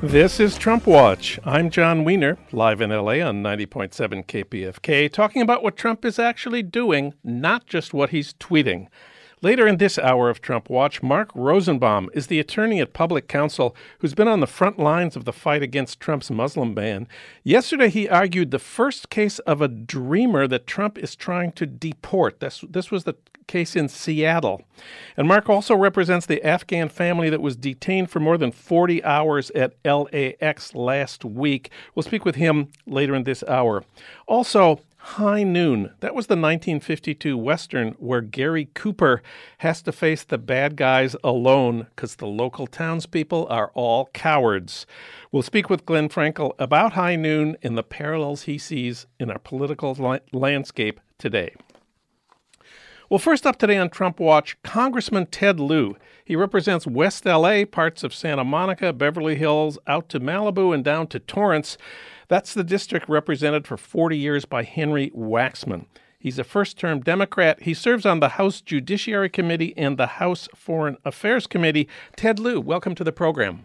This is Trump Watch. I'm John Wiener, live in LA on 90.7 KPFK, talking about what Trump is actually doing, not just what he's tweeting. Later in this hour of Trump Watch, Mark Rosenbaum is the attorney at Public Counsel who's been on the front lines of the fight against Trump's Muslim ban. Yesterday, he argued the first case of a dreamer that Trump is trying to deport. This was the case in Seattle. And Mark also represents the Afghan family that was detained for more than 40 hours at LAX last week. We'll speak with him later in this hour. Also, High Noon. That was the 1952 Western where Gary Cooper has to face the bad guys alone because the local townspeople are all cowards. We'll speak with Glenn Frankel about High Noon and the parallels he sees in our political landscape today. Well, first up today on Trump Watch, Congressman Ted Lieu. He represents West L.A., parts of Santa Monica, Beverly Hills, out to Malibu, and down to Torrance. That's the district represented for 40 years by Henry Waxman. He's a first-term Democrat. He serves on the House Judiciary Committee and the House Foreign Affairs Committee. Ted Lieu, welcome to the program.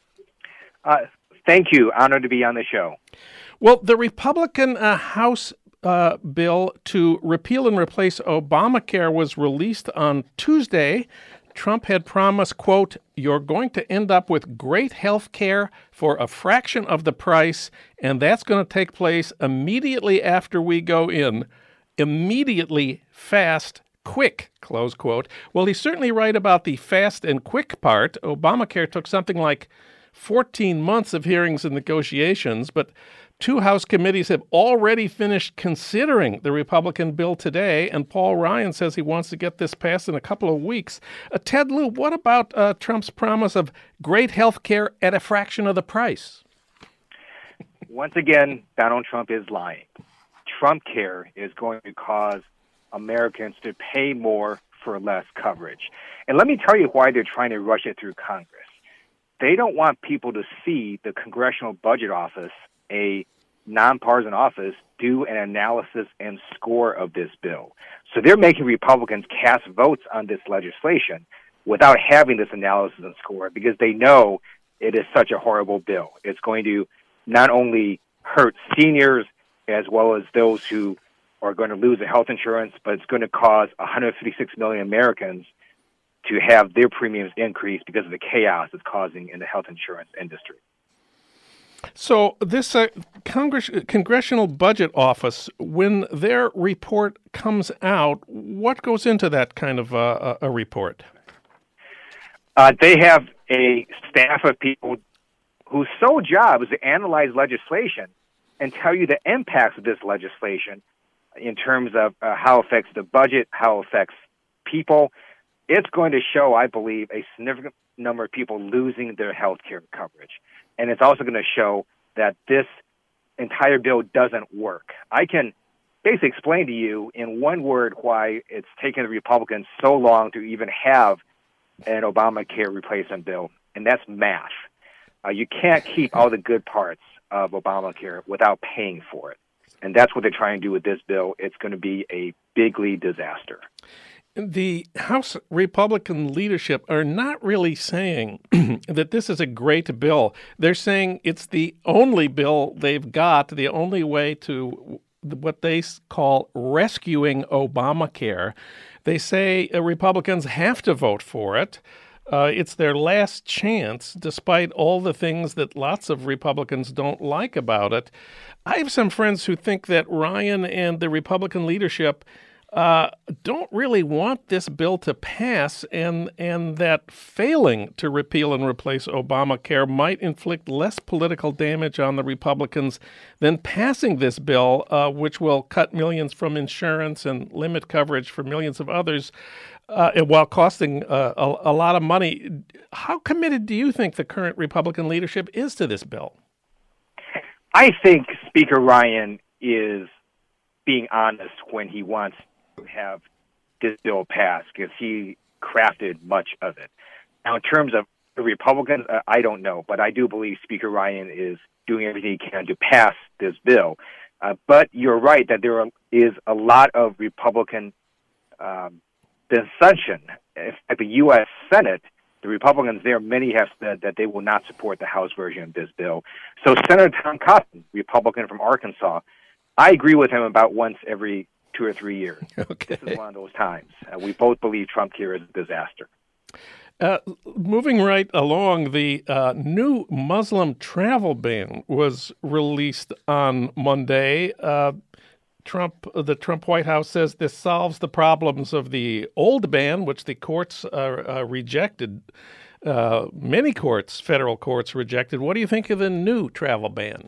Thank you. Honored to be on the show. Well, the Republican House bill to repeal and replace Obamacare was released on Tuesday. Trump had promised, quote, "You're going to end up with great health care for a fraction of the price, and that's going to take place immediately after we go in. Immediately, fast, quick," close quote. Well, he's certainly right about the fast and quick part. Obamacare took something like 14 months of hearings and negotiations, but two House committees have already finished considering the Republican bill today, and Paul Ryan says he wants to get this passed in a couple of weeks. Ted Lieu, what about Trump's promise of great health care at a fraction of the price? Once again, Donald Trump is lying. Trump Care is going to cause Americans to pay more for less coverage. And let me tell you why they're trying to rush it through Congress. They don't want people to see the Congressional Budget Office, a nonpartisan office, do an analysis and score of this bill. So they're making Republicans cast votes on this legislation without having this analysis and score because they know it is such a horrible bill. It's going to not only hurt seniors as well as those who are going to lose their health insurance, but it's going to cause 156 million Americans to have their premiums increase because of the chaos it's causing in the health insurance industry. So this Congressional Budget Office, when their report comes out, what goes into that kind of a report? They have a staff of people whose sole job is to analyze legislation and tell you the impacts of this legislation in terms of how it affects the budget, how it affects people. It's going to show, I believe, a significant number of people losing their health care coverage. And it's also going to show that this entire bill doesn't work. I can basically explain to you in one word why it's taken the Republicans so long to even have an Obamacare replacement bill, and that's math. You can't keep all the good parts of Obamacare without paying for it. And that's what they're trying to do with this bill. It's going to be a bigly disaster. The House Republican leadership are not really saying that this is a great bill. They're saying it's the only bill they've got, the only way to what they call rescuing Obamacare. They say Republicans have to vote for it. It's their last chance, despite all the things that lots of Republicans don't like about it. I have some friends who think that Ryan and the Republican leadership don't really want this bill to pass, and that failing to repeal and replace Obamacare might inflict less political damage on the Republicans than passing this bill, which will cut millions from insurance and limit coverage for millions of others, while costing a lot of money. How committed do you think the current Republican leadership is to this bill? I think Speaker Ryan is being honest when he wants to have this bill passed because he crafted much of it. Now, in terms of the Republicans, I don't know, but I do believe Speaker Ryan is doing everything he can to pass this bill. But you're right that there is a lot of Republican dissension. At the U.S. Senate, The Republicans there, many have said that they will not support the House version of this bill. So Senator Tom Cotton, Republican from Arkansas, I agree with him about once every 2 or 3 years. Okay. This is one of those times. We both believe Trump here is a disaster. Moving right along, the new Muslim travel ban was released on Monday. The Trump White House says this solves the problems of the old ban, which the courts rejected. Many courts, federal courts, rejected. What do you think of the new travel ban?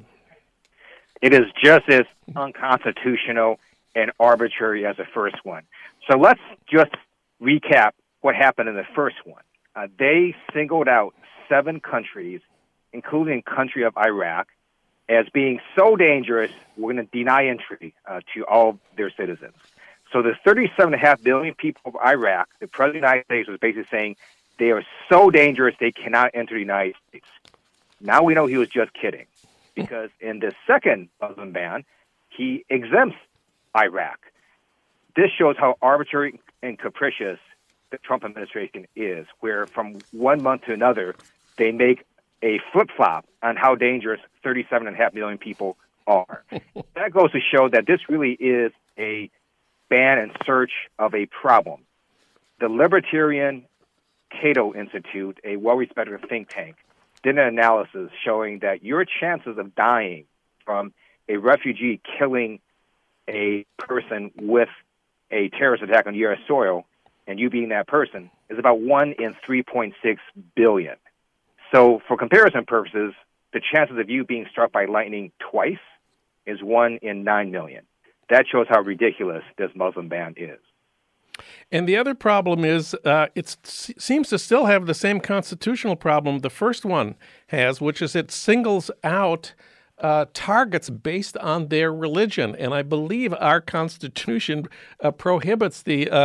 It is just as unconstitutional and arbitrary as the first one. So let's just recap what happened in the first one. They singled out 7 countries, including country of Iraq, as being so dangerous, we're going to deny entry to all their citizens. So the 37.5 million people of Iraq, the President of the United States was basically saying they are so dangerous they cannot enter the United States. Now we know he was just kidding, because in the second Muslim ban, he exempts Iraq. This shows how arbitrary and capricious the Trump administration is, where from one month to another, they make a flip-flop on how dangerous 37.5 million people are. That goes to show that this really is a ban in search of a problem. The Libertarian Cato Institute, a well-respected think tank, did an analysis showing that your chances of dying from a refugee killing a person with a terrorist attack on U.S. soil, and you being that person, is about 1 in 3.6 billion. So for comparison purposes, the chances of you being struck by lightning twice is 1 in 9 million. That shows how ridiculous this Muslim ban is. And the other problem is it seems to still have the same constitutional problem the first one has, which is it singles out targets based on their religion. And I believe our Constitution prohibits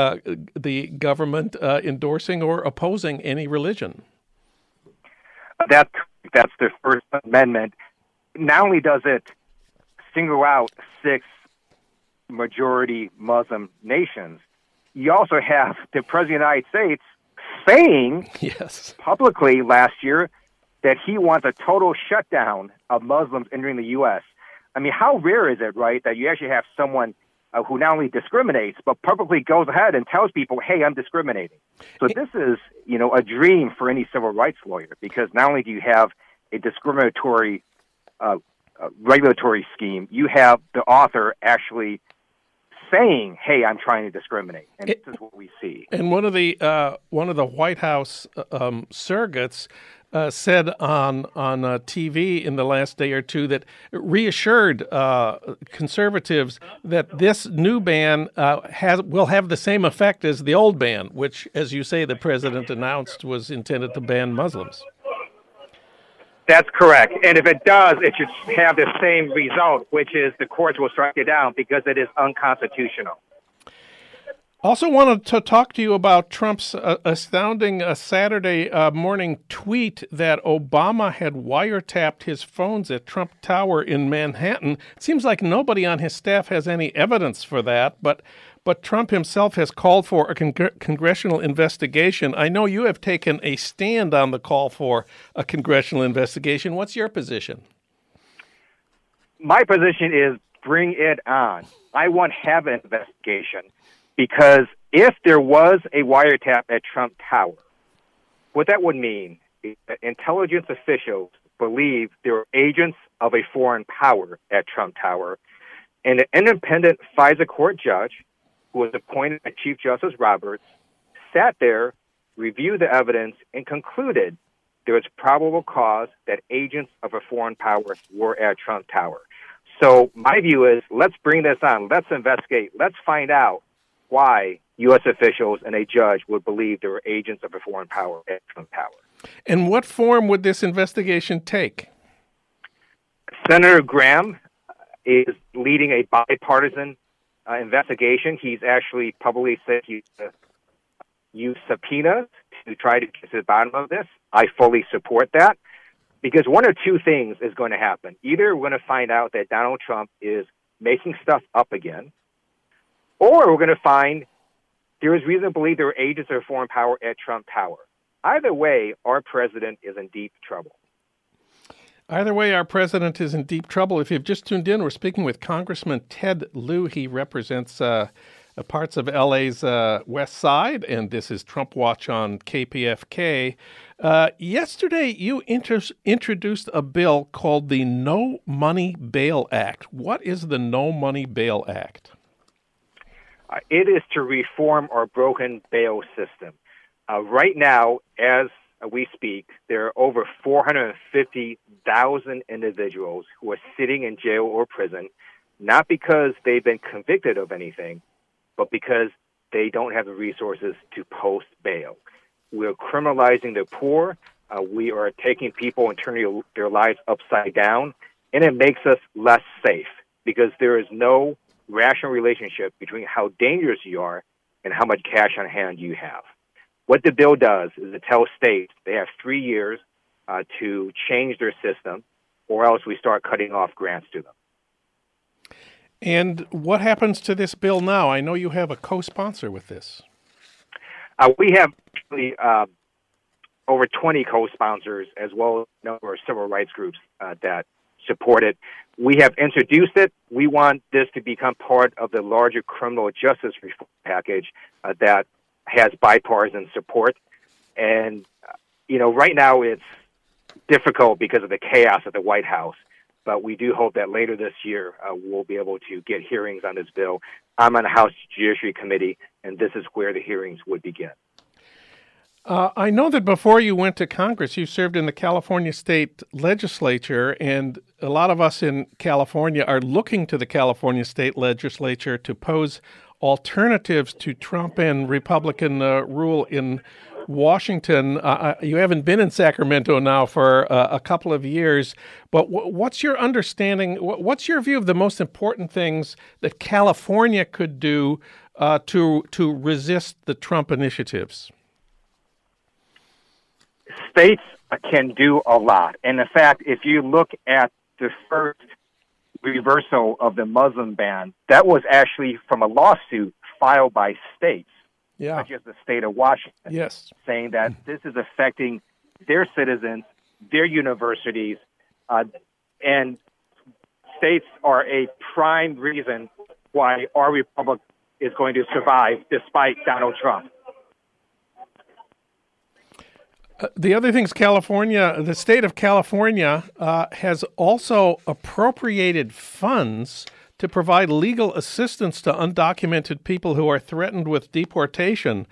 the government endorsing or opposing any religion. That's the First Amendment. Not only does it single out 6 majority Muslim nations, you also have the President of the United States saying publicly last year that he wants a total shutdown of Muslims entering the U.S. I mean, how rare is it, right, that you actually have someone who not only discriminates, but publicly goes ahead and tells people, hey, I'm discriminating. So this is, a dream for any civil rights lawyer, because not only do you have a discriminatory regulatory scheme, you have the author actually saying, hey, I'm trying to discriminate. And this is what we see. And one of the White House surrogates said on TV in the last day or two that reassured conservatives that this new ban will have the same effect as the old ban, which, as you say, the president announced was intended to ban Muslims. That's correct. And if it does, it should have the same result, which is the courts will strike it down because it is unconstitutional. Also wanted to talk to you about Trump's astounding Saturday morning tweet that Obama had wiretapped his phones at Trump Tower in Manhattan. It seems like nobody on his staff has any evidence for that, but Trump himself has called for a congressional investigation. I know you have taken a stand on the call for a congressional investigation. What's your position? My position is bring it on. I want to have an investigation. Because if there was a wiretap at Trump Tower, what that would mean is that intelligence officials believe there were agents of a foreign power at Trump Tower, and an independent FISA court judge, who was appointed by Chief Justice Roberts, sat there, reviewed the evidence, and concluded there was probable cause that agents of a foreign power were at Trump Tower. So my view is, let's bring this on. Let's investigate. Let's find out why U.S. officials and a judge would believe there were agents of a foreign power at Trump Tower. And what form would this investigation take? Senator Graham is leading a bipartisan investigation. He's actually publicly said he's use subpoenas to try to get to the bottom of this. I fully support that, because one or two things is going to happen. Either we're going to find out that Donald Trump is making stuff up again, or we're going to find there is reason to believe there were agents of a foreign power at Trump Tower. Either way, our president is in deep trouble. Either way, our president is in deep trouble. If you've just tuned in, we're speaking with Congressman Ted Lieu. He represents parts of LA's west side, and this is Trump Watch on KPFK. Yesterday, you introduced a bill called the No Money Bail Act. What is the No Money Bail Act? It is to reform our broken bail system. Right now, as we speak, there are over 450,000 individuals who are sitting in jail or prison, not because they've been convicted of anything, but because they don't have the resources to post bail. We're criminalizing the poor. We are taking people and turning their lives upside down, and it makes us less safe because there is no rational relationship between how dangerous you are and how much cash on hand you have. What the bill does is it tells states they have 3 years to change their system, or else we start cutting off grants to them. And what happens to this bill now? I know you have a co-sponsor with this. We have over 20 co-sponsors, as well as a number of civil rights groups that support it. We have introduced it. We want this to become part of the larger criminal justice reform package that has bipartisan support. And, right now it's difficult because of the chaos at the White House. But we do hope that later this year we'll be able to get hearings on this bill. I'm on the House Judiciary Committee, and this is where the hearings would begin. I know that before you went to Congress, you served in the California State Legislature, and a lot of us in California are looking to the California State Legislature to pose alternatives to Trump and Republican rule in Washington. You haven't been in Sacramento now for a couple of years, but what's your understanding? What's your view of the most important things that California could do to resist the Trump initiatives? States can do a lot. And in fact, if you look at the first reversal of the Muslim ban, that was actually from a lawsuit filed by states, such as the state of Washington, saying that this is affecting their citizens, their universities, and states are a prime reason why our republic is going to survive despite Donald Trump. The other thing is the state of California has also appropriated funds to provide legal assistance to undocumented people who are threatened with deportation.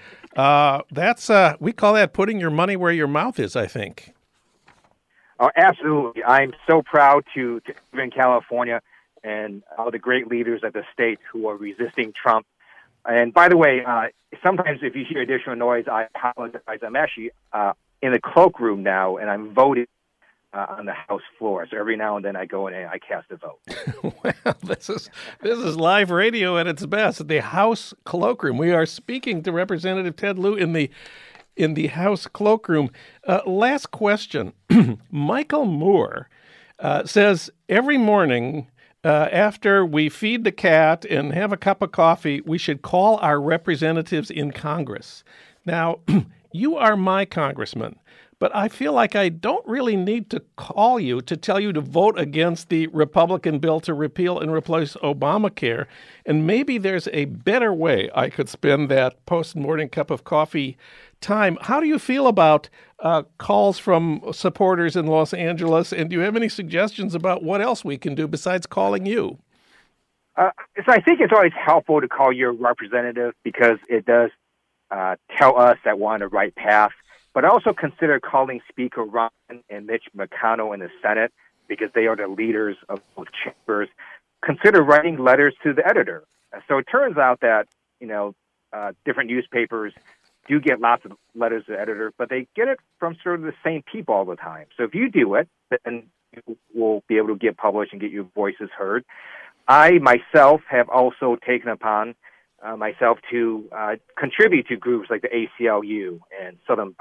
We call that putting your money where your mouth is, I think. Oh, absolutely. I'm so proud to live in California and all the great leaders at the state who are resisting Trump. And by the way, sometimes if you hear additional noise, I apologize. I'm actually in the cloakroom now, and I'm voting on the House floor. So every now and then I go in and I cast a vote. Well, this is live radio at its best. The House cloakroom. We are speaking to Representative Ted Lieu in the House cloakroom. Last question. Michael Moore says every morning after we feed the cat and have a cup of coffee, we should call our representatives in Congress. Now, you are my congressman, but I feel like I don't really need to call you to tell you to vote against the Republican bill to repeal and replace Obamacare. And maybe there's a better way I could spend that post-morning cup of coffee time. How do you feel about calls from supporters in Los Angeles? And do you have any suggestions about what else we can do besides calling you? So I think it's always helpful to call your representative because it does tell us that we're on the right path. But also consider calling Speaker Ryan and Mitch McConnell in the Senate because they are the leaders of both chambers. Consider writing letters to the editor. So it turns out that, different newspapers do get lots of letters to the editor, but they get it from sort of the same people all the time. So if you do it, then you will be able to get published and get your voices heard. I myself have also taken upon myself to contribute to groups like the ACLU and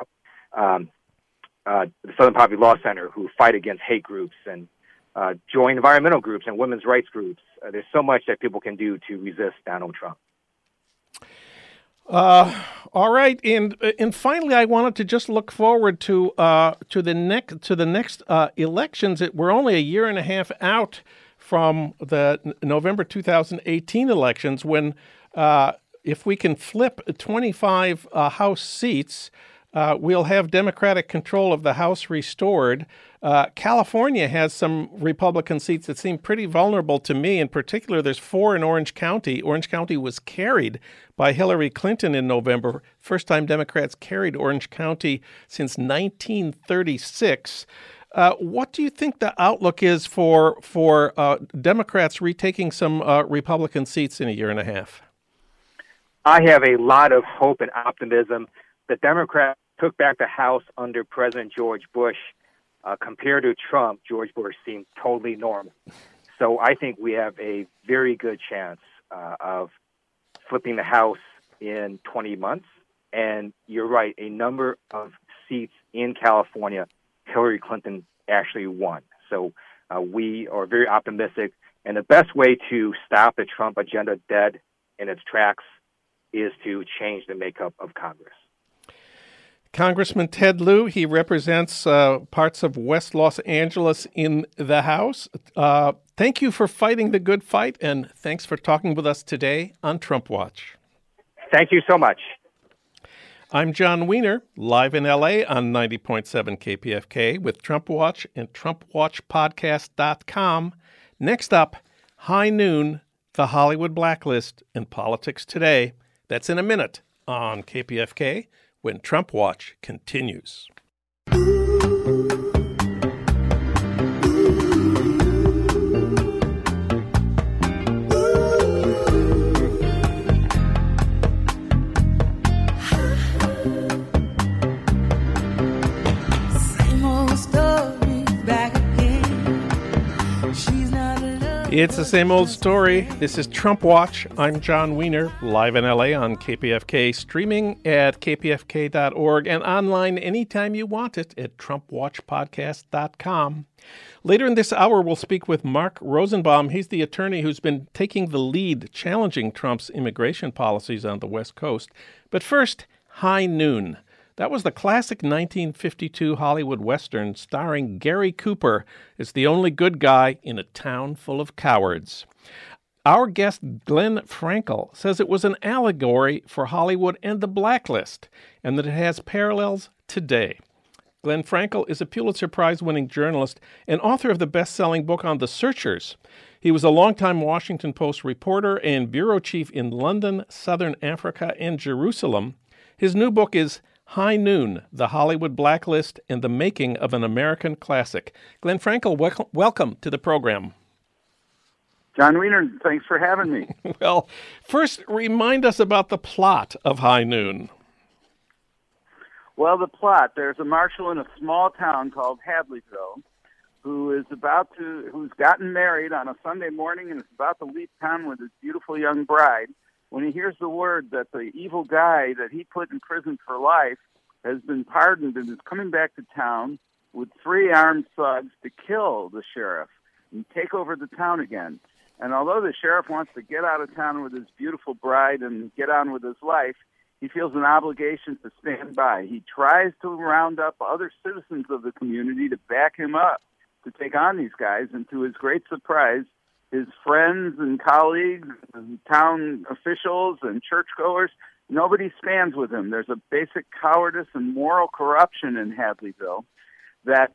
the Southern Poverty Law Center who fight against hate groups and join environmental groups and women's rights groups. There's so much that people can do to resist Donald Trump. All right, and finally, I wanted to just look forward to the next elections. We're only a year and a half out from the November 2018 elections, when if we can flip 25 House seats, we'll have Democratic control of the House restored. California has some Republican seats that seem pretty vulnerable to me. In particular, there's 4 in Orange County. Orange County was carried by Hillary Clinton in November. First time Democrats carried Orange County since 1936. What do you think the outlook is for Democrats retaking some Republican seats in a year and a half? I have a lot of hope and optimism. The Democrats took back the House under President George Bush. Compared to Trump, George Bush seemed totally normal. So I think we have a very good chance of flipping the House in 20 months. And you're right, a number of seats in California, Hillary Clinton actually won. So we are very optimistic. And the best way to stop the Trump agenda dead in its tracks is to change the makeup of Congress. Congressman Ted Lieu, he represents parts of West Los Angeles in the House. Thank you for fighting the good fight, and thanks for talking with us today on Trump Watch. Thank you so much. I'm John Wiener, live in L.A. on 90.7 KPFK with Trump Watch and TrumpWatchPodcast.com. Next up, High Noon, the Hollywood Blacklist, and Politics Today. That's in a minute on KPFK. When Trump Watch continues. It's the same old story. This is Trump Watch. I'm John Wiener, live in LA on KPFK, streaming at kpfk.org and online anytime you want it at TrumpWatchPodcast.com. Later in this hour, we'll speak with Mark Rosenbaum. He's the attorney who's been taking the lead challenging Trump's immigration policies on the West Coast. But first, High Noon. That was the classic 1952 Hollywood Western starring Gary Cooper as the only good guy in a town full of cowards. Our guest, Glenn Frankel, says it was an allegory for Hollywood and the blacklist, and that it has parallels today. Glenn Frankel is a Pulitzer Prize-winning journalist and author of the best-selling book on The Searchers. He was a longtime Washington Post reporter and bureau chief in London, Southern Africa, and Jerusalem. His new book is High Noon, the Hollywood Blacklist and the Making of an American Classic. Glenn Frankel, welcome to the program. John Wiener, thanks for having me. Well, first, remind us about the plot of High Noon. Well, the plot, there's a marshal in a small town called Hadleyville who's gotten married on a Sunday morning and is about to leave town with his beautiful young bride when he hears the word that the evil guy that he put in prison for life has been pardoned and is coming back to town with 3 armed thugs to kill the sheriff and take over the town again. And although the sheriff wants to get out of town with his beautiful bride and get on with his life, he feels an obligation to stand by. He tries to round up other citizens of the community to back him up to take on these guys, and to his great surprise, his friends and colleagues and town officials and churchgoers, nobody stands with him. There's a basic cowardice and moral corruption in Hadleyville that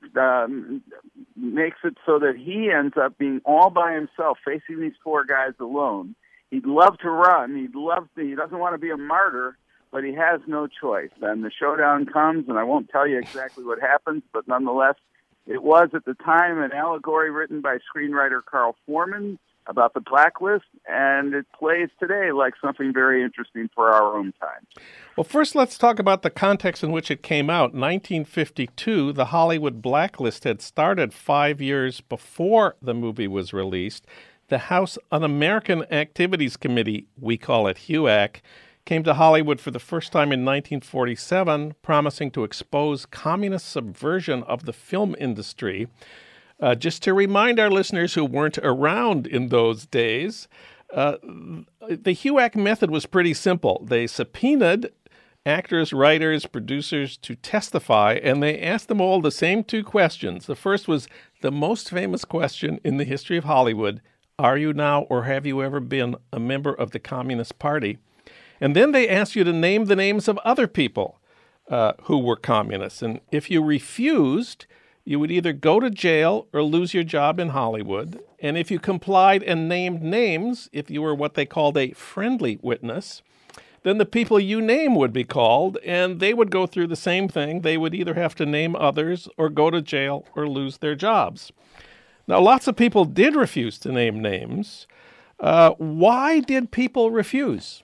makes it so that he ends up being all by himself, facing these 4 guys alone. He'd love to run. He doesn't want to be a martyr, but he has no choice. And the showdown comes, and I won't tell you exactly what happens, but nonetheless, it was, at the time, an allegory written by screenwriter Carl Foreman about the blacklist, and it plays today like something very interesting for our own time. Well, first, let's talk about the context in which it came out. 1952, the Hollywood Blacklist had started 5 years before the movie was released. The House Un-American Activities Committee, we call it HUAC, came to Hollywood for the first time in 1947, promising to expose communist subversion of the film industry. Just to remind our listeners who weren't around in those days, the HUAC method was pretty simple. They subpoenaed actors, writers, producers to testify, and they asked them all the same two questions. The first was the most famous question in the history of Hollywood: are you now or have you ever been a member of the Communist Party? And then they asked you to name the names of other people who were communists. And if you refused, you would either go to jail or lose your job in Hollywood. And if you complied and named names, if you were what they called a friendly witness, then the people you name would be called, and they would go through the same thing. They would either have to name others or go to jail or lose their jobs. Now, lots of people did refuse to name names. Why did people refuse?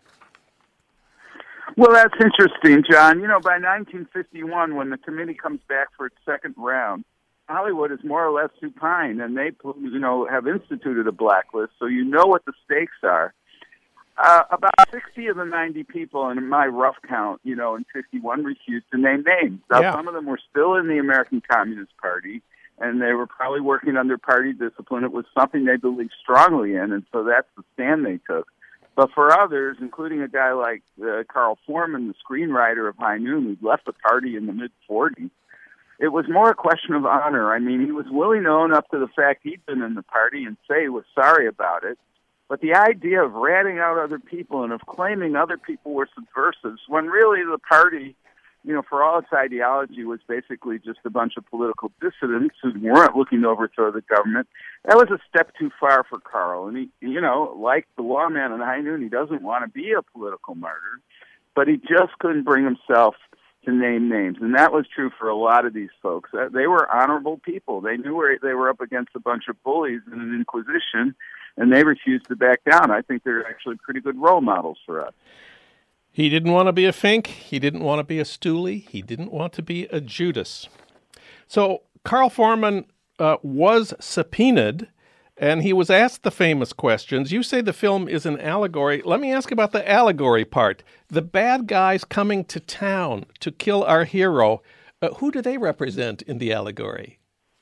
Well, that's interesting, John. By 1951, when the committee comes back for its second round, Hollywood is more or less supine, and they, have instituted a blacklist, so you know what the stakes are. About 60 of the 90 people, in my rough count, in 51, refused to name names. Now, Some of them were still in the American Communist Party, and they were probably working under party discipline. It was something they believed strongly in, and so that's the stand they took. But for others, including a guy like Carl Foreman, the screenwriter of High Noon, who left the party in the mid-40s, it was more a question of honor. I mean, he was willing to own up to the fact he'd been in the party and say he was sorry about it. But the idea of ratting out other people and of claiming other people were subversives, when really the party, for all its ideology, was basically just a bunch of political dissidents who weren't looking to overthrow the government, that was a step too far for Carl. And he, like the lawman in High Noon, he doesn't want to be a political martyr, but he just couldn't bring himself to name names. And that was true for a lot of these folks. They were honorable people. They knew they were up against a bunch of bullies in an inquisition, and they refused to back down. I think they're actually pretty good role models for us. He didn't want to be a Fink. He didn't want to be a Stooley. He didn't want to be a Judas. So Carl Foreman was subpoenaed, and he was asked the famous questions. You say the film is an allegory. Let me ask about the allegory part. The bad guys coming to town to kill our hero, who do they represent in the allegory?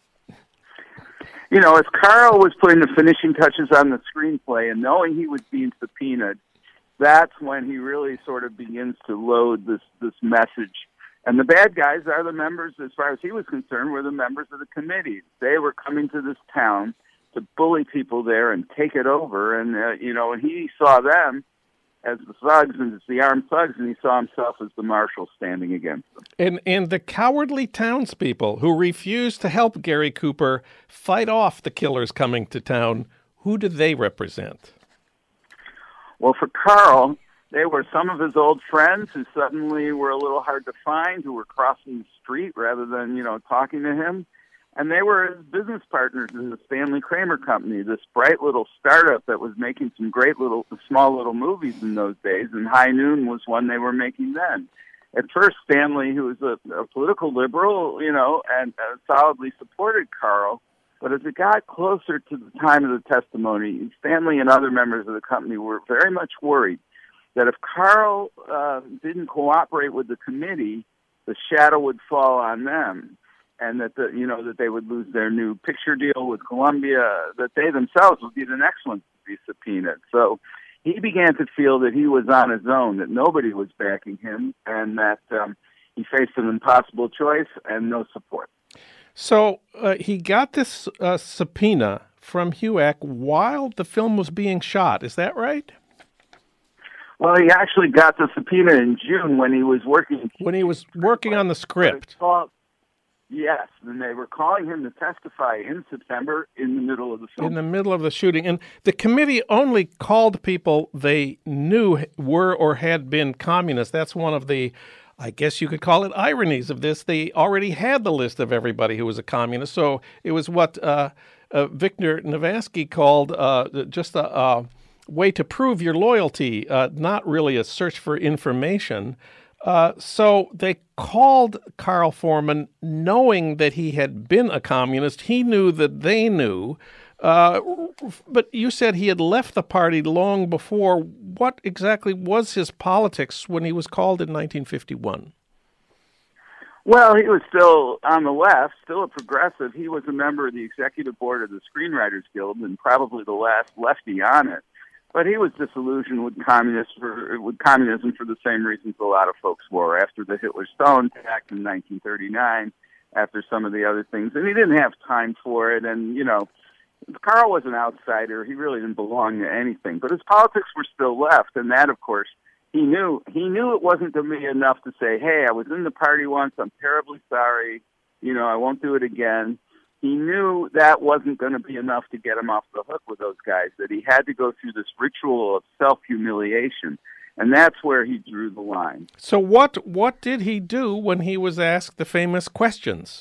As Carl was putting the finishing touches on the screenplay and knowing he was being subpoenaed, that's when he really sort of begins to load this message. And the bad guys are the members, as far as he was concerned, were the members of the committee. They were coming to this town to bully people there and take it over. And, and he saw them as the thugs and as the armed thugs, and he saw himself as the marshal standing against them. And the cowardly townspeople who refused to help Gary Cooper fight off the killers coming to town, who do they represent? Well, for Carl, they were some of his old friends who suddenly were a little hard to find, who were crossing the street rather than, talking to him. And they were his business partners in the Stanley Kramer Company, this bright little startup that was making some great small little movies in those days, and High Noon was one they were making then. At first, Stanley, who was a political liberal, and solidly supported Carl, but as it got closer to the time of the testimony, Stanley and other members of the company were very much worried that if Carl didn't cooperate with the committee, the shadow would fall on them, and that that they would lose their new picture deal with Columbia, that they themselves would be the next ones to be subpoenaed. So he began to feel that he was on his own, that nobody was backing him, and that he faced an impossible choice and no support. So he got this subpoena from HUAC while the film was being shot. Is that right? Well, he actually got the subpoena in June when he was working. When he was working on the script. Yes, and they were calling him to testify in September in the middle of the film. In the middle of the shooting. And the committee only called people they knew were or had been communists. That's one of the, I guess you could call it, ironies of this. They already had the list of everybody who was a communist. So it was what Victor Navansky called just a way to prove your loyalty, not really a search for information. So they called Carl Foreman knowing that he had been a communist. He knew that they knew. But you said he had left the party long before. What exactly was his politics when he was called in 1951? Well, he was still on the left, still a progressive. He was a member of the executive board of the Screenwriters Guild and probably the last lefty on it. But he was disillusioned with communism for the same reasons a lot of folks were after the Hitler-Stalin Pact in 1939, after some of the other things. And he didn't have time for it. And, Karl was an outsider. He really didn't belong to anything. But his politics were still left. And that, of course, he knew it wasn't going to be enough to say, hey, I was in the party once. I'm terribly sorry. I won't do it again. He knew that wasn't going to be enough to get him off the hook with those guys, that he had to go through this ritual of self-humiliation. And that's where he drew the line. So what did he do when he was asked the famous questions?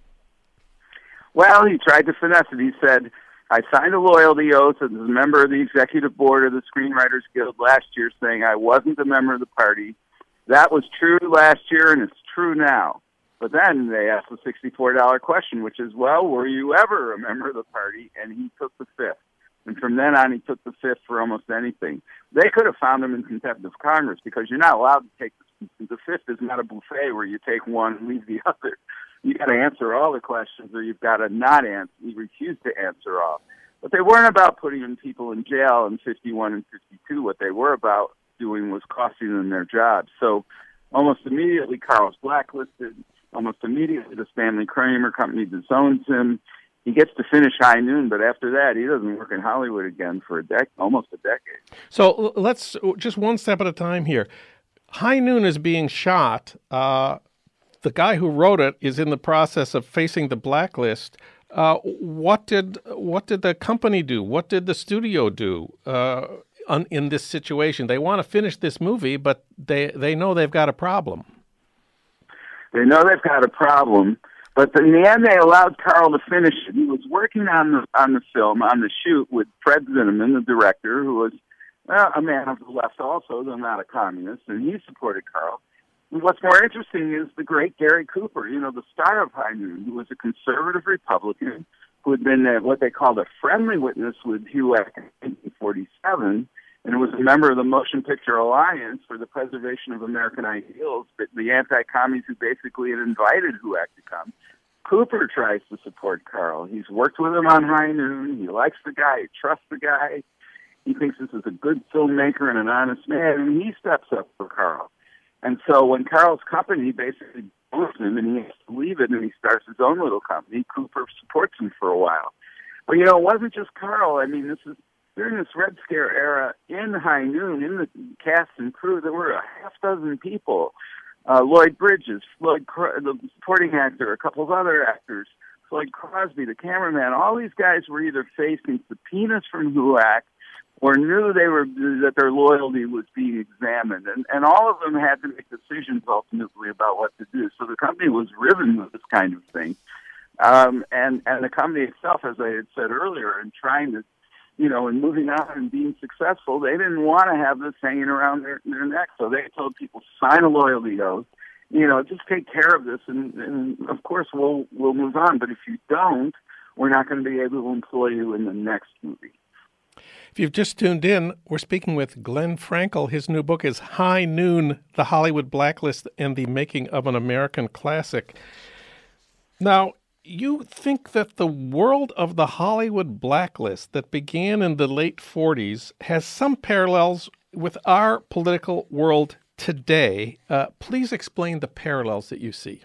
Well, he tried to finesse it. He said, I signed a loyalty oath as a member of the executive board of the Screenwriters Guild last year saying I wasn't a member of the party. That was true last year, and it's true now. But then they asked the $64 question, which is, well, were you ever a member of the party? And he took the fifth. And from then on, he took the fifth for almost anything. They could have found him in contempt of Congress because you're not allowed to take the fifth is not a buffet where you take one and leave the other. You got to answer all the questions, or you've got to not answer. You refuse to answer all. But they weren't about putting people in jail in 51 and 52. What they were about doing was costing them their jobs. So almost immediately, Karl's blacklisted. Almost immediately, the Stanley Kramer company disowns him. He gets to finish High Noon, but after that, he doesn't work in Hollywood again for almost a decade. So let's just one step at a time here. High Noon is being shot. The guy who wrote it is in the process of facing the blacklist. What did the company do? What did the studio do in this situation? They want to finish this movie, but they know they've got a problem. They know they've got a problem, but in the end, they allowed Karl to finish it. He was working on the film, on the shoot, with Fred Zinnemann, the director, who was a man of the left also, though not a communist, and he supported Karl. And what's more interesting is the great Gary Cooper, the star of High Noon, who was a conservative Republican, who had been what they called a friendly witness with HUAC in 1947, and was a member of the Motion Picture Alliance for the Preservation of American Ideals, the anti-commies who basically had invited HUAC to come. Cooper tries to support Karl. He's worked with him on High Noon. He likes the guy. He trusts the guy. He thinks this is a good filmmaker and an honest man, and he steps up for Karl. And so when Karl's company basically owns him and he has to leave it and he starts his own little company, Cooper supports him for a while. But, it wasn't just Karl. I mean, this is during this Red Scare era in High Noon, in the cast and crew, there were a half dozen people. Lloyd Bridges, the supporting actor, a couple of other actors, Floyd Crosby, the cameraman. All these guys were either facing subpoenas from HUAC or knew that their loyalty was being examined. And all of them had to make decisions ultimately about what to do. So the company was riven with this kind of thing. And the company itself, as I had said earlier, in trying to, and moving on and being successful, they didn't want to have this hanging around their neck. So they told people, sign a loyalty oath, just take care of this. And of course, we'll move on. But if you don't, we're not going to be able to employ you in the next movie. If you've just tuned in, we're speaking with Glenn Frankel. His new book is High Noon, The Hollywood Blacklist and the Making of an American Classic. Now, you think that the world of the Hollywood blacklist that began in the late 40s has some parallels with our political world today. Please explain the parallels that you see.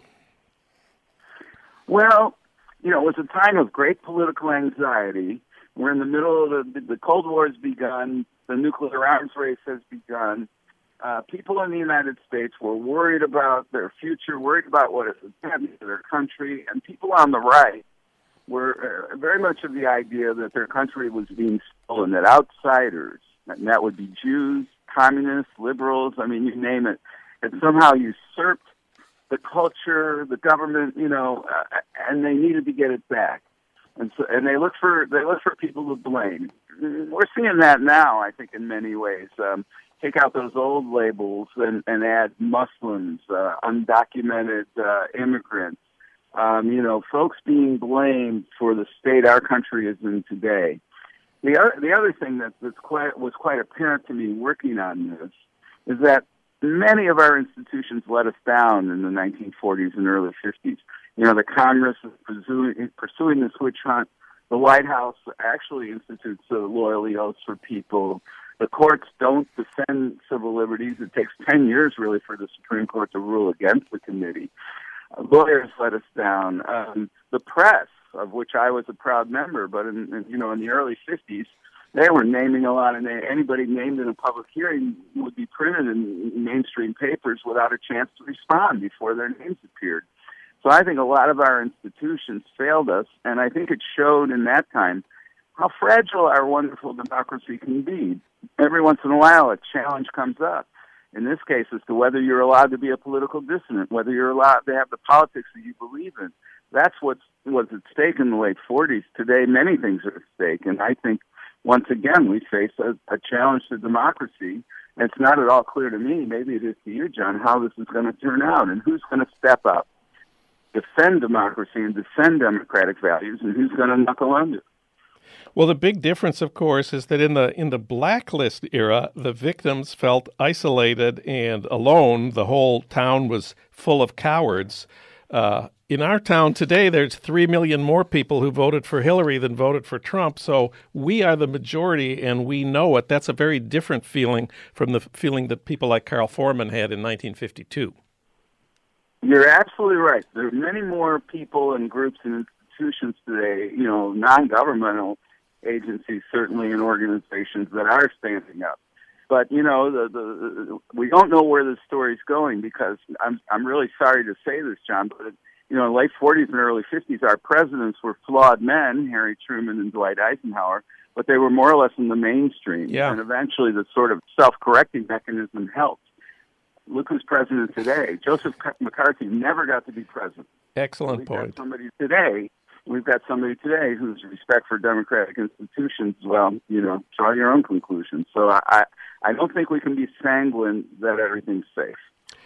Well, it was a time of great political anxiety. We're in the middle of the Cold War has begun. The nuclear arms race has begun. People in the United States were worried about their future, worried about what is happening to their country, and people on the right were very much of the idea that their country was being stolen, that outsiders, and that would be Jews, communists, liberals, you name it, had somehow usurped the culture, the government, and they needed to get it back. And they look for people to blame. We're seeing that now, I think, in many ways. Take out those old labels and add Muslims, undocumented immigrants, folks being blamed for the state our country is in today. The other thing was quite apparent to me working on this is that many of our institutions let us down in the 1940s and early 50s. The Congress is pursuing this witch hunt. The White House actually institutes loyalty oaths for people. The courts don't defend civil liberties. It takes 10 years, really, for the Supreme Court to rule against the committee. Lawyers let us down. The press, of which I was a proud member, but in the early 50s, they were naming a lot, and anybody named in a public hearing would be printed in mainstream papers without a chance to respond before their names appeared. So I think a lot of our institutions failed us, and I think it showed in that time how fragile our wonderful democracy can be. Every once in a while, a challenge comes up. In this case, as to whether you're allowed to be a political dissident, whether you're allowed to have the politics that you believe in. That's what was at stake in the late 40s. Today, many things are at stake, and I think, once again, we face a challenge to democracy. And it's not at all clear to me, maybe it is to you, John, how this is going to turn out, and who's going to step up, defend democracy and defend democratic values, and who's going to knuckle under. Well, the big difference, of course, is that in the blacklist era, the victims felt isolated and alone. The whole town was full of cowards. In our town today, there's 3 million more people who voted for Hillary than voted for Trump. So we are the majority, and we know it. That's a very different feeling from the feeling that people like Carl Foreman had in 1952. You're absolutely right. There are many more people and groups and institutions today, non-governmental agencies, certainly, and organizations that are standing up. But, we don't know where this story's going, because I'm really sorry to say this, John, but, in the late 40s and early 50s, our presidents were flawed men, Harry Truman and Dwight Eisenhower, but they were more or less in the mainstream. Yeah. And eventually the sort of self-correcting mechanism helped. Look who's president today. Joseph McCarthy never got to be president. Excellent point. We've got somebody today whose respect for democratic institutions, well, draw your own conclusions. So I don't think we can be sanguine that everything's safe.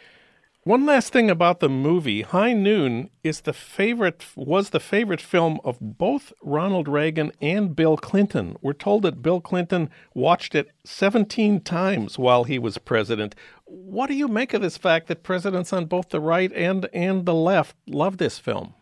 One last thing about the movie. High Noon was the favorite film of both Ronald Reagan and Bill Clinton. We're told that Bill Clinton watched it 17 times while he was president. What do you make of this fact that presidents on both the right and the left love this film?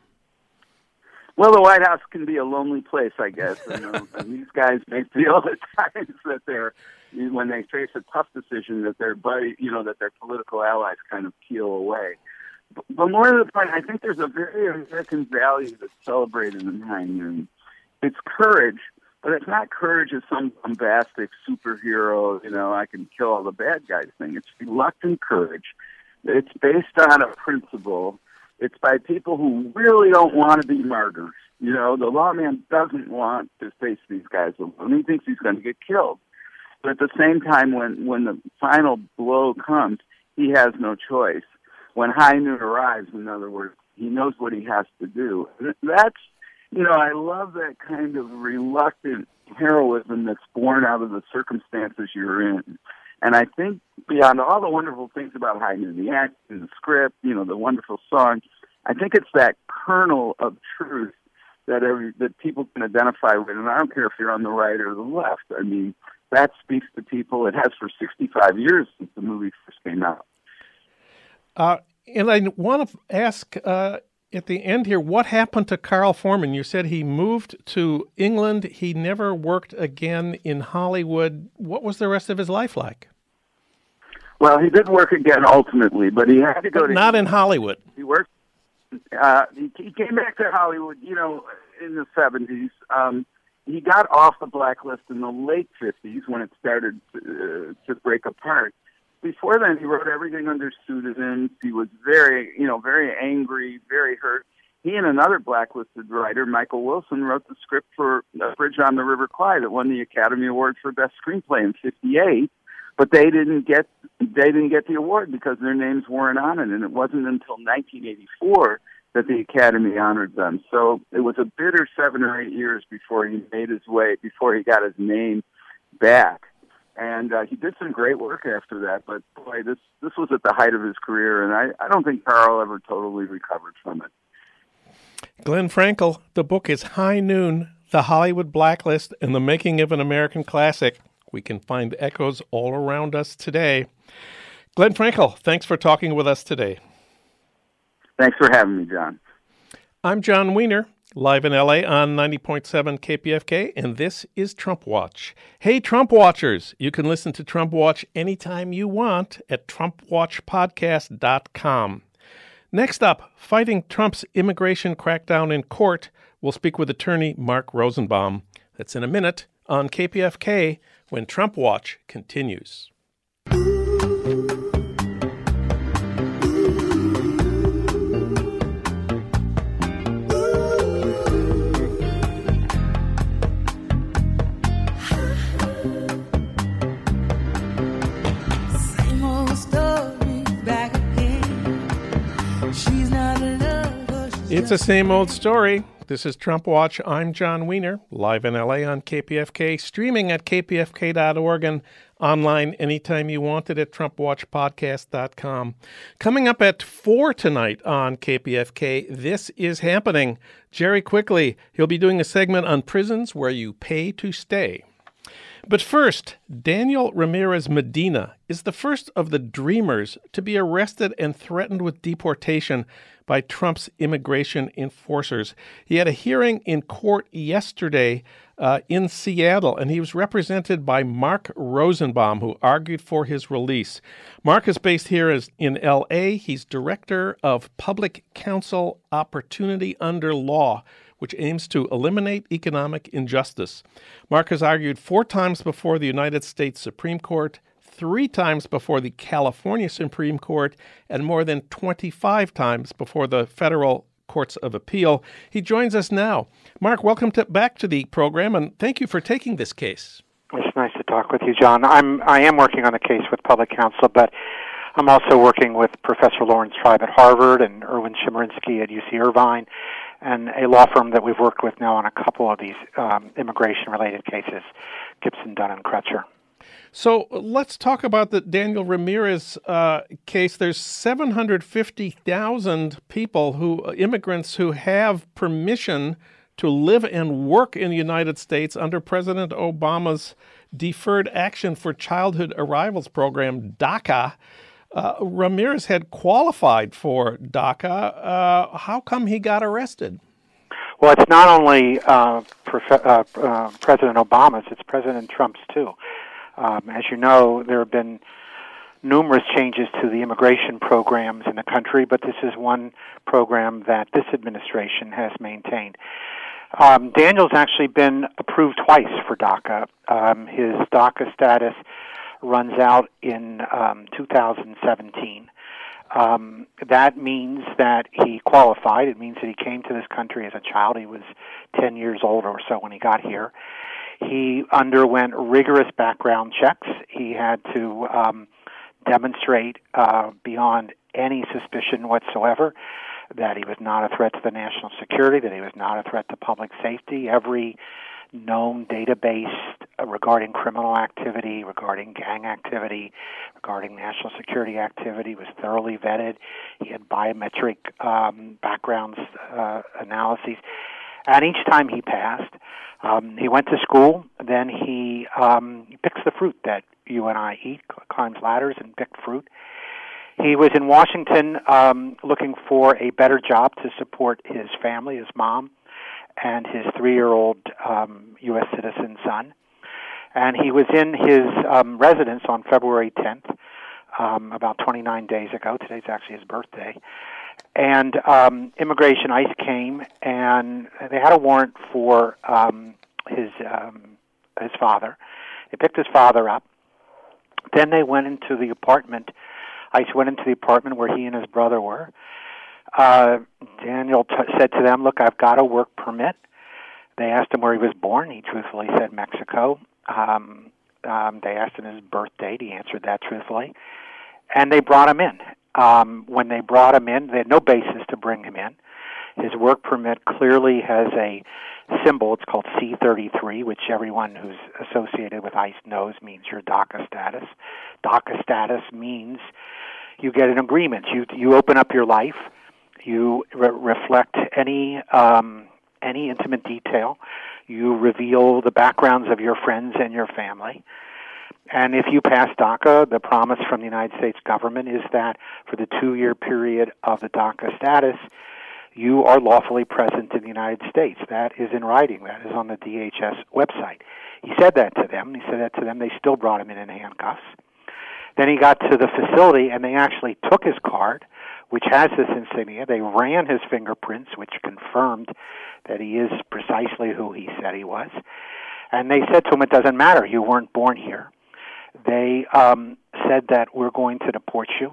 Well, the White House can be a lonely place, I guess. And these guys may feel at times that when they face a tough decision, that their that their political allies kind of peel away. But more to the point, I think there's a very American value that's celebrated in High Noon. It's courage, but it's not courage as some bombastic superhero, I can kill all the bad guys thing. It's reluctant courage. It's based on a principle. It's by people who really don't want to be martyrs. The lawman doesn't want to face these guys alone. He thinks he's going to get killed. But at the same time, when the final blow comes, he has no choice. When High Noon arrives, in other words, he knows what he has to do. And that's, I love that kind of reluctant heroism that's born out of the circumstances you're in. And I think beyond all the wonderful things about High Noon, the acting, the script, the wonderful song, I think it's that kernel of truth that people can identify with. And I don't care if you're on the right or the left. I mean, that speaks to people. It has for 65 years since the movie first came out. And I want to ask at the end here, what happened to Carl Foreman? You said he moved to England. He never worked again in Hollywood. What was the rest of his life like? Well, he did work again ultimately, but he had to go to... Not in Hollywood. He worked... he came back to Hollywood, in the 70s. He got off the blacklist in the late 50s when it started to break apart. Before then, he wrote everything under pseudonyms. He was very angry, very hurt. He and another blacklisted writer, Michael Wilson, wrote the script for A Bridge on the River Clyde that won the Academy Award for Best Screenplay in '58. But they didn't get the award because their names weren't on it, and it wasn't until 1984 that the Academy honored them. So it was a bitter 7 or 8 years before he got his name back. And he did some great work after that, but boy, this was at the height of his career, and I don't think Carl ever totally recovered from it. Glenn Frankel, the book is High Noon, The Hollywood Blacklist and the Making of an American Classic. We can find echoes all around us today. Glenn Frankel, thanks for talking with us today. Thanks for having me, John. I'm John Wiener. live in LA on 90.7 KPFK, and this is Trump Watch. Hey, Trump Watchers, you can listen to Trump Watch anytime you want at TrumpWatchPodcast.com. Next up, fighting Trump's immigration crackdown in court, we'll speak with attorney Mark Rosenbaum. That's in a minute on KPFK when Trump Watch continues. It's the same old story. This is Trump Watch. I'm John Wiener, live in LA on KPFK, streaming at kpfk.org and online anytime you want it at TrumpWatchPodcast.com. Coming up at 4 tonight on KPFK, This Is Happening. Jerry Quickly, he'll be doing a segment on prisons where you pay to stay. But first, Daniel Ramirez Medina is the first of the Dreamers to be arrested and threatened with deportation by Trump's immigration enforcers. He had a hearing in court yesterday in Seattle, and he was represented by Mark Rosenbaum, who argued for his release. Mark is based here in L.A. He's director of Public Counsel Opportunity Under Law, which aims to eliminate economic injustice. Mark has argued 4 times before the United States Supreme Court, 3 times before the California Supreme Court, and more than 25 times before the federal courts of appeal. He joins us now. Mark, welcome back to the program, and thank you for taking this case. It's nice to talk with you, John. I am working on a case with public counsel, but I'm also working with Professor Lawrence Tribe at Harvard and Erwin Chemerinsky at UC Irvine, and a law firm that we've worked with now on a couple of these immigration-related cases, Gibson, Dunn, and Crutcher. So let's talk about the Daniel Ramirez case. There's 750,000 immigrants who have permission to live and work in the United States under President Obama's Deferred Action for Childhood Arrivals program, DACA. Ramirez had qualified for DACA. How come he got arrested? Well, it's not only President Obama's, it's President Trump's too. As you know, there have been numerous changes to the immigration programs in the country, but this is one program that this administration has maintained. Daniel's actually been approved twice for DACA. His DACA status runs out in 2017. That means that he qualified. It means that he came to this country as a child. He was 10 years old or so when he got here. He underwent rigorous background checks. He had to demonstrate beyond any suspicion whatsoever that he was not a threat to the national security, that he was not a threat to public safety. Every known database regarding criminal activity, regarding gang activity, regarding national security activity was thoroughly vetted. He had biometric background analyses. And each time he passed, he went to school, then he picks the fruit that you and I eat, climbs ladders and picked fruit. He was in Washington looking for a better job to support his family, his mom, and his 3-year-old U.S. citizen son. And he was in his residence on February 10th, about 29 days ago. Today's actually his birthday. And Immigration ICE came, and they had a warrant for his father. They picked his father up. Then they went into the apartment. ICE went into the apartment where he and his brother were. Daniel said to them, "Look, I've got a work permit." They asked him where he was born. He truthfully said Mexico. They asked him his birth date. He answered that truthfully. And they brought him in. When they brought him in, they had no basis to bring him in. His work permit clearly has a symbol. It's called C-33, which everyone who's associated with ICE knows means your DACA status. DACA status means you get an agreement. You open up your life. You reflect any intimate detail. You reveal the backgrounds of your friends and your family. And if you pass DACA, the promise from the United States government is that for the 2-year period of the DACA status, you are lawfully present in the United States. That is in writing. That is on the DHS website. He said that to them. They still brought him in handcuffs. Then he got to the facility, and they actually took his card, which has this insignia. They ran his fingerprints, which confirmed that he is precisely who he said he was. And they said to him, it doesn't matter, you weren't born here. They said that we're going to deport you.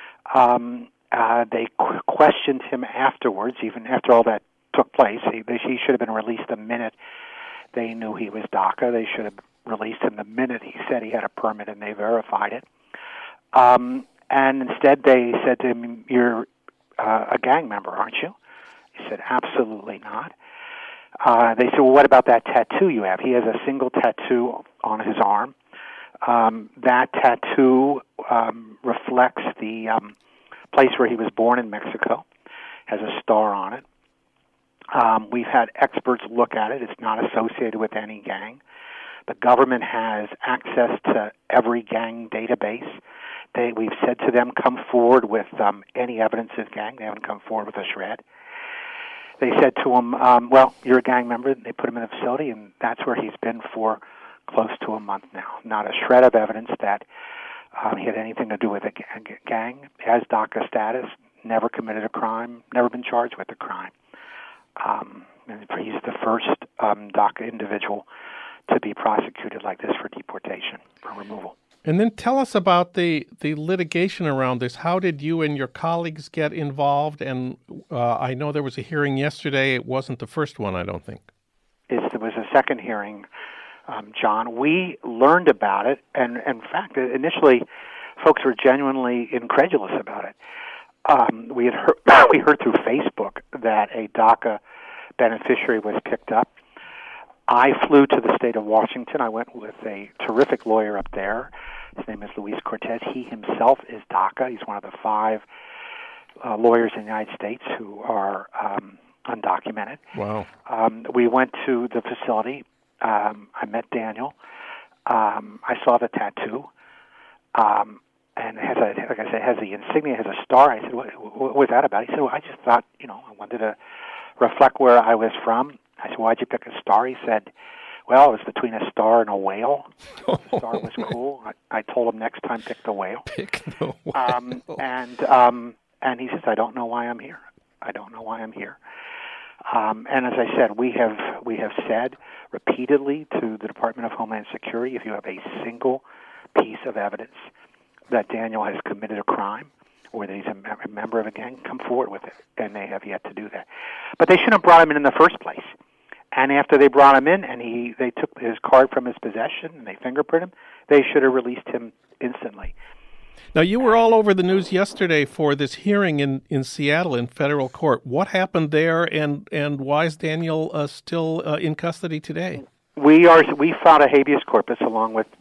They questioned him afterwards, even after all that took place. He should have been released the minute they knew he was DACA. They should have released him the minute he said he had a permit and they verified it. And instead they said to him, you're a gang member, aren't you? He said, absolutely not. They said, well, what about that tattoo you have? He has a single tattoo on his arm. That tattoo reflects the place where he was born in Mexico, has a star on it. We've had experts look at it. It's not associated with any gang. The government has access to every gang database. We've said to them, come forward with any evidence of gang. They haven't come forward with a shred. They said to him, well, you're a gang member. They put him in a facility, and that's where he's been for close to a month now. Not a shred of evidence that he had anything to do with a gang. Has DACA status, never committed a crime, never been charged with a crime. He's the first DACA individual to be prosecuted like this for deportation, for removal. And then tell us about the litigation around this. How did you and your colleagues get involved? And I know there was a hearing yesterday. It wasn't the first one, I don't think. There was a second hearing, John. We learned about it, and in fact, initially, folks were genuinely incredulous about it. We heard through Facebook that a DACA beneficiary was picked up. I flew to the state of Washington. I went with a terrific lawyer up there. His name is Luis Cortez. He himself is DACA. He's one of the 5 lawyers in the United States who are undocumented. Wow. We went to the facility. I met Daniel. I saw the tattoo. And it has like I said, it has the insignia, it has a star. I said, what was that about? He said, well, I just thought, I wanted to reflect where I was from. I said, why'd you pick a star? He said, well, it was between a star and a whale. The star was cool. I told him next time, pick the whale. Pick the whale. And he says, I don't know why I'm here. And as I said, we have said repeatedly to the Department of Homeland Security, if you have a single piece of evidence that Daniel has committed a crime or that he's a member of a gang, come forward with it. And they have yet to do that. But they shouldn't have brought him in the first place. And after they brought him in and they took his card from his possession and they fingerprinted him, they should have released him instantly. Now, you were all over the news yesterday for this hearing in Seattle in federal court. What happened there, and why is Daniel still in custody today? We filed a habeas corpus along with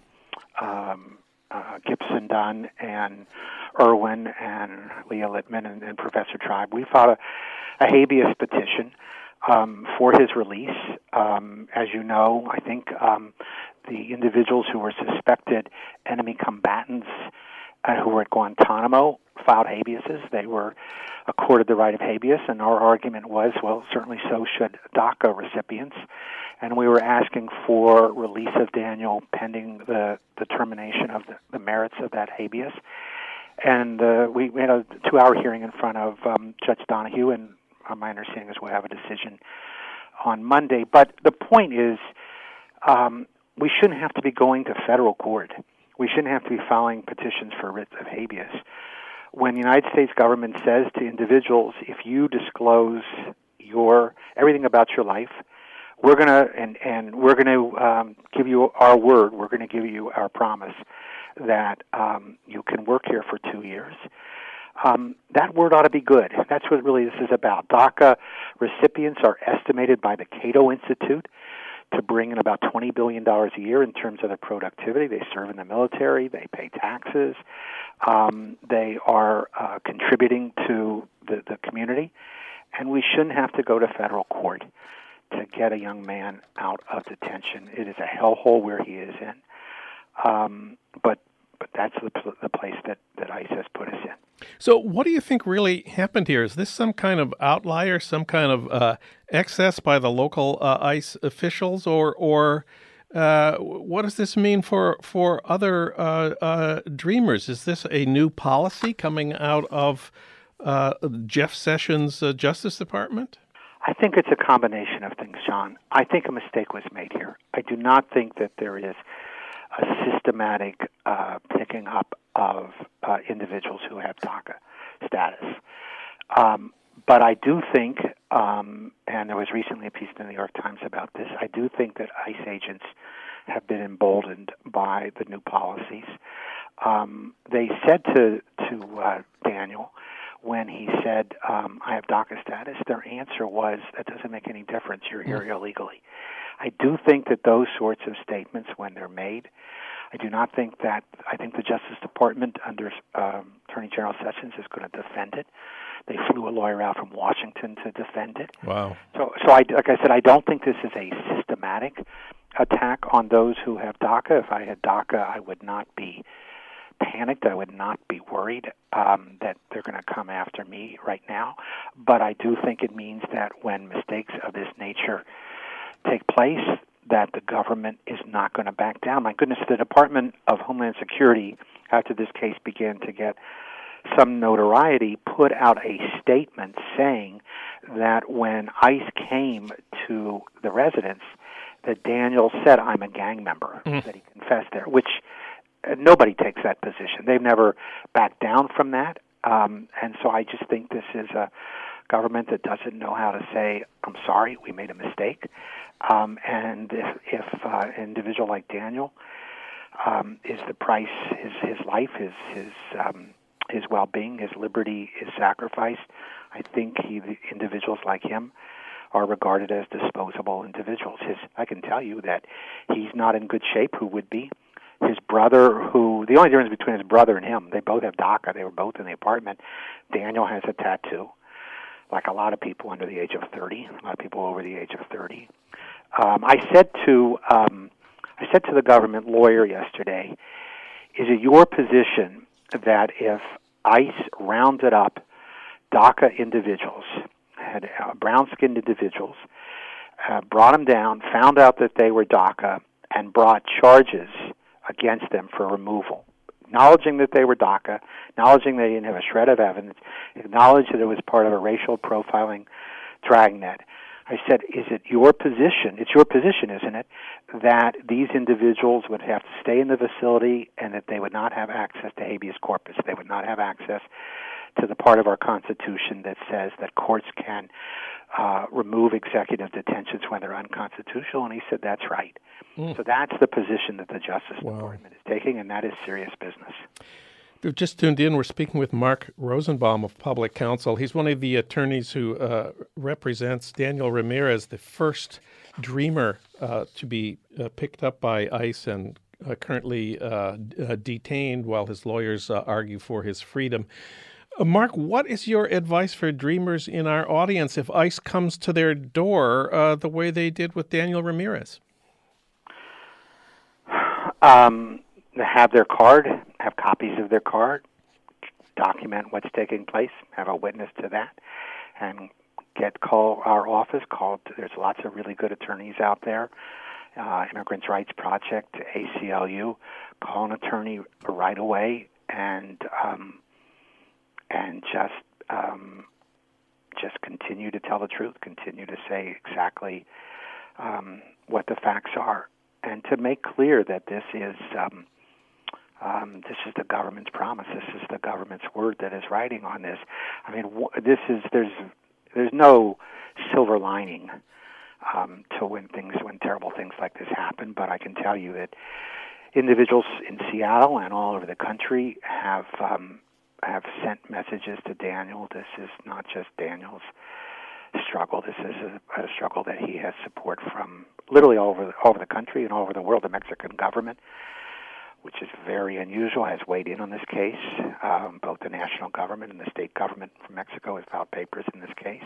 Gibson Dunn and Irwin and Leah Littman and Professor Tribe. We filed a habeas petition for his release. As you know, I think the individuals who were suspected enemy combatants who were at Guantanamo filed habeases. They were accorded the right of habeas, and our argument was, well, certainly so should DACA recipients. And we were asking for release of Daniel pending the determination of the merits of that habeas. And we had a 2-hour hearing in front of Judge Donahue, and my understanding is we'll have a decision on Monday. But the point is, we shouldn't have to be going to federal court. We shouldn't have to be filing petitions for writs of habeas. When the United States government says to individuals, if you disclose everything about your life, we're gonna give you our word. We're gonna give you our promise that you can work here for 2 years. That word ought to be good. That's what really this is about. DACA recipients are estimated by the Cato Institute to bring in about $20 billion a year in terms of their productivity. They serve in the military. They pay taxes. They are contributing to the community. And we shouldn't have to go to federal court to get a young man out of detention. It is a hellhole where he is in. But that's the place that ICE has put us in. So what do you think really happened here? Is this some kind of outlier, some kind of excess by the local ICE officials, or what does this mean for other dreamers? Is this a new policy coming out of Jeff Sessions' Justice Department? I think it's a combination of things, John. I think a mistake was made here. I do not think that there is a systematic picking up of individuals who have DACA status. But I do think, and there was recently a piece in the New York Times about this, I do think that ICE agents have been emboldened by the new policies. They said to Daniel, when he said, I have DACA status, their answer was, that doesn't make any difference, you're here illegally. I do think that those sorts of statements, when they're made, I think the Justice Department under Attorney General Sessions is going to defend it. They flew a lawyer out from Washington to defend it. Wow. So like I said, I don't think this is a systematic attack on those who have DACA. If I had DACA, I would not be panicked. I would not be worried that they're going to come after me right now. But I do think it means that when mistakes of this nature take place, that the government is not going to back down. My goodness, the Department of Homeland Security, after this case began to get some notoriety, put out a statement saying that when ICE came to the residence, that Daniel said, I'm a gang member, that he confessed there, which nobody takes that position. They've never backed down from that. And so I just think this is a government that doesn't know how to say, I'm sorry, we made a mistake. And if an individual like Daniel is the price, his life, his well-being, his liberty is sacrificed, I think individuals like him are regarded as disposable individuals. I can tell you that he's not in good shape. Who would be? His brother, the only difference between his brother and him, they both have DACA. They were both in the apartment. Daniel has a tattoo, like a lot of people under the age of 30, a lot of people over the age of 30. I said to the government lawyer yesterday, is it your position that if ICE rounded up DACA individuals, had brown-skinned individuals, brought them down, found out that they were DACA, and brought charges against them for removal, acknowledging that they were DACA, acknowledging they didn't have a shred of evidence, acknowledged that it was part of a racial profiling dragnet. I said, is it your position, it's your position, isn't it, that these individuals would have to stay in the facility and that they would not have access to habeas corpus, they would not have access to the part of our Constitution that says that courts can remove executive detentions when they're unconstitutional? And he said, that's right. So that's the position that the Justice Department is taking, and that is serious business. If you've just tuned in, we're speaking with Mark Rosenbaum of Public Counsel. He's one of the attorneys who represents Daniel Ramirez, the first dreamer to be picked up by ICE and currently detained while his lawyers argue for his freedom. Mark, what is your advice for dreamers in our audience if ICE comes to their door the way they did with Daniel Ramirez? Have their card, have copies of their card, document what's taking place, have a witness to that, and call our office. There's lots of really good attorneys out there. Immigrants' Rights Project, ACLU. Call an attorney right away and just continue to tell the truth, continue to say exactly what the facts are, and to make clear that this is the government's promise. This is the government's word that is riding on this. I mean, there's no silver lining to when terrible things like this happen. But I can tell you that individuals in Seattle and all over the country have sent messages to Daniel. This is not just Daniel's struggle. This is a struggle that he has support from literally all over the country and all over the world. The Mexican government, which is very unusual, has weighed in on this case. Both the national government and the state government from Mexico has filed papers in this case.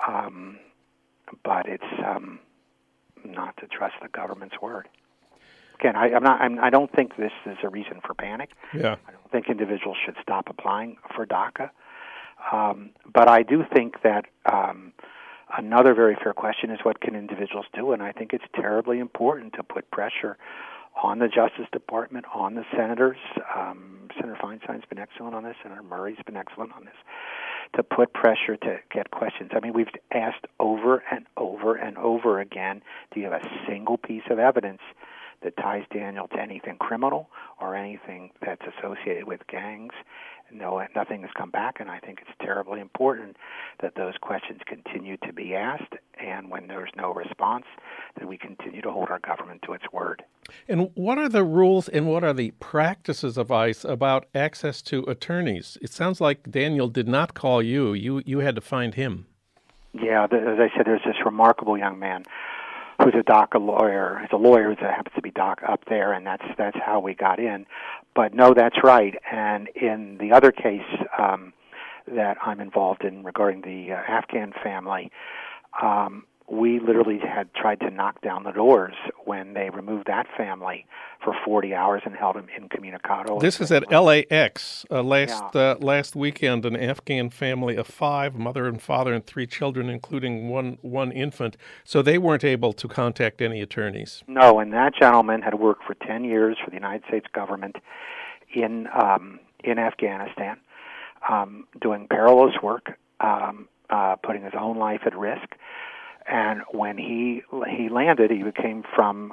But it's not to trust the government's word. Again, I don't think this is a reason for panic. Yeah. I don't think individuals should stop applying for DACA. But I do think that another very fair question is, what can individuals do? And I think it's terribly important to put pressure on the Justice Department, on the senators. Senator Feinstein's been excellent on this. Senator Murray's been excellent on this, to put pressure to get questions. I mean, we've asked over and over and over again, do you have a single piece of evidence that ties Daniel to anything criminal or anything that's associated with gangs? No, nothing has come back, and I think it's terribly important that those questions continue to be asked, and when there's no response, that we continue to hold our government to its word. And what are the rules and what are the practices of ICE about access to attorneys? It sounds like Daniel did not call you. You had to find him. Yeah, as I said, there's this remarkable young man who's a DACA lawyer. He's a lawyer who happens to be DACA up there, and that's how we got in. But no, that's right. And in the other case that I'm involved in regarding the Afghan family, we literally had tried to knock down the doors when they removed that family for 40 hours and held them incommunicado. This is at LAX. Last weekend, an Afghan family of 5, mother and father and 3 children, including one infant. So they weren't able to contact any attorneys. No, and that gentleman had worked for 10 years for the United States government in Afghanistan, doing perilous work, putting his own life at risk. And when he landed, he came from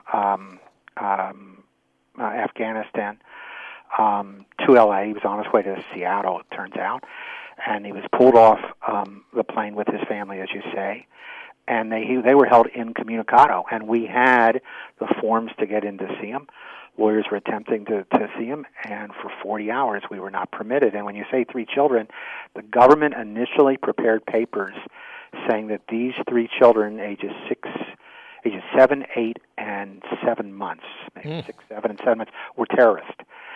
Afghanistan to L.A. He was on his way to Seattle, it turns out, and he was pulled off the plane with his family, as you say, and they were held incommunicado. And we had the forms to get in to see him. Lawyers were attempting to see him, and for 40 hours we were not permitted. And when you say 3 children, the government initially prepared papers saying that these 3 children, ages 7, 8, and 7 months, maybe 6, 7, and 7 months, were terrorists.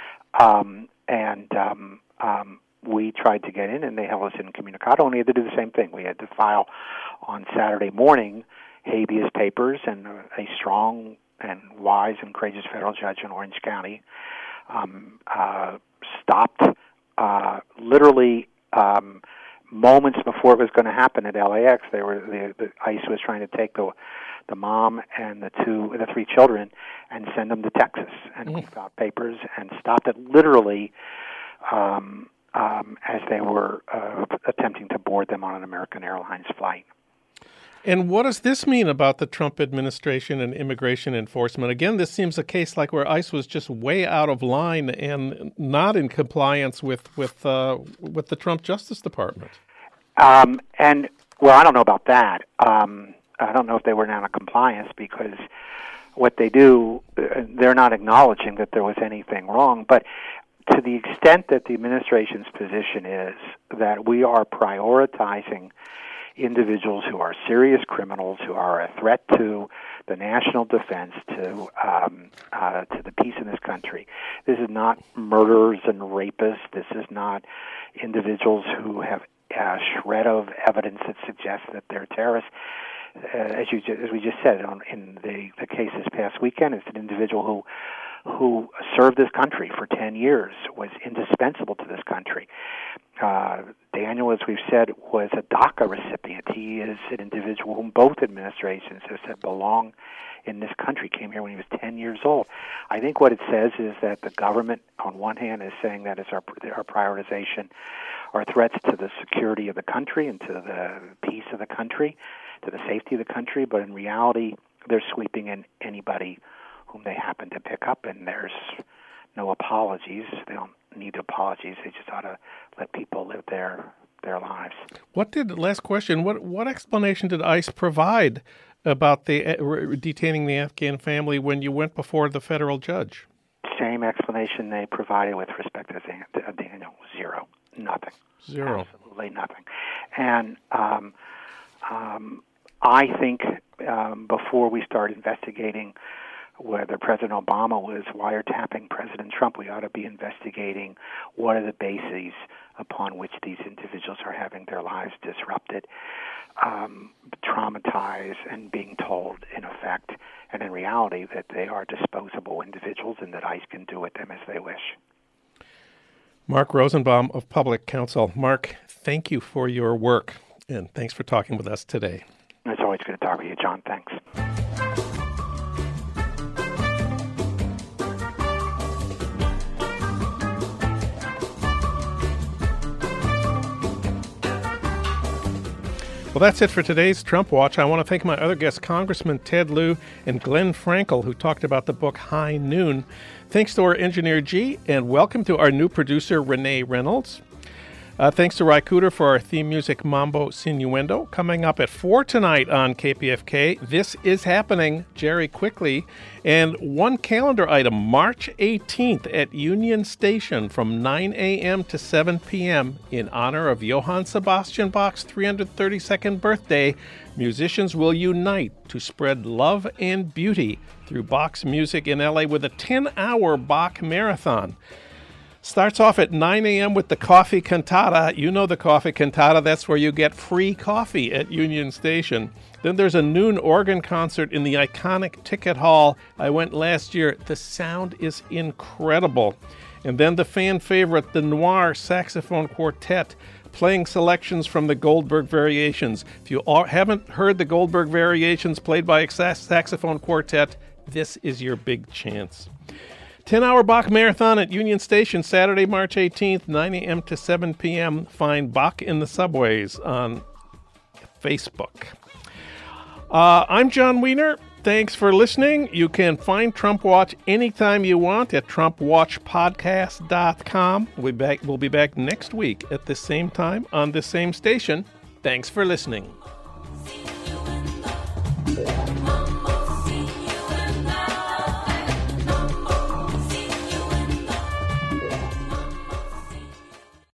We tried to get in, and they held us incommunicado, and we had to do the same thing. We had to file on Saturday morning habeas papers, and a strong and wise and courageous federal judge in Orange County stopped literally moments before it was going to happen at LAX. The ICE was trying to take the mom and the 3 children and send them to Texas, and we filed papers and stopped it literally as they were attempting to board them on an American Airlines flight. And what does this mean about the Trump administration and immigration enforcement? Again, this seems a case like where ICE was just way out of line and not in compliance with the Trump Justice Department. And well, I don't know about that. I don't know if they were out of compliance, because what they do, they're not acknowledging that there was anything wrong. But to the extent that the administration's position is that we are prioritizing individuals who are serious criminals, who are a threat to the national defense, to the peace in this country. This is not murderers and rapists. This is not individuals who have a shred of evidence that suggests that they're terrorists. As we just said, in the case this past weekend, it's an individual who served this country for 10 years, was indispensable to this country. Daniel, as we've said, was a DACA recipient. He is an individual whom both administrations have said belong in this country, came here when he was 10 years old. I think what it says is that the government, on one hand, is saying that it's our prioritization, are threats to the security of the country and to the peace of the country, to the safety of the country, but in reality, they're sweeping in anybody whom they happen to pick up, and there's no apologies. They don't need apologies. They just ought to let people live their lives. Last question, what explanation did ICE provide about the detaining the Afghan family when you went before the federal judge? Same explanation they provided with respect to Daniel. 0. Nothing. 0. Absolutely nothing. And I think before we start investigating whether President Obama was wiretapping President Trump. We ought to be investigating what are the bases upon which these individuals are having their lives disrupted, traumatized, and being told, in effect, and in reality, that they are disposable individuals and that ICE can do with them as they wish. Mark Rosenbaum of Public Counsel. Mark, thank you for your work, and thanks for talking with us today. It's always good to talk with you, John. Thanks. Well, that's it for today's Trump Watch. I want to thank my other guests, Congressman Ted Lieu and Glenn Frankel, who talked about the book High Noon. Thanks to our engineer, G, and welcome to our new producer, Renee Reynolds. Thanks to Ry Cooter for our theme music, Mambo Sinuendo. Coming up at 4 tonight on KPFK, This Is Happening, Jerry Quickly. And one calendar item, March 18th at Union Station from 9 a.m. to 7 p.m. in honor of Johann Sebastian Bach's 332nd birthday. Musicians will unite to spread love and beauty through Bach's music in L.A. with a 10-hour Bach marathon. Starts off at 9 a.m. with the Coffee Cantata. You know the Coffee Cantata. That's where you get free coffee at Union Station. Then there's a noon organ concert in the iconic Ticket Hall. I went last year. The sound is incredible. And then the fan favorite, the Noir Saxophone Quartet, playing selections from the Goldberg Variations. If you haven't heard the Goldberg Variations played by a saxophone quartet, this is your big chance. 10-hour Bach Marathon at Union Station, Saturday, March 18th, 9 a.m. to 7 p.m. Find Bach in the Subways on Facebook. I'm John Wiener. Thanks for listening. You can find Trump Watch anytime you want at TrumpWatchPodcast.com. We'll be back next week at the same time on the same station. Thanks for listening.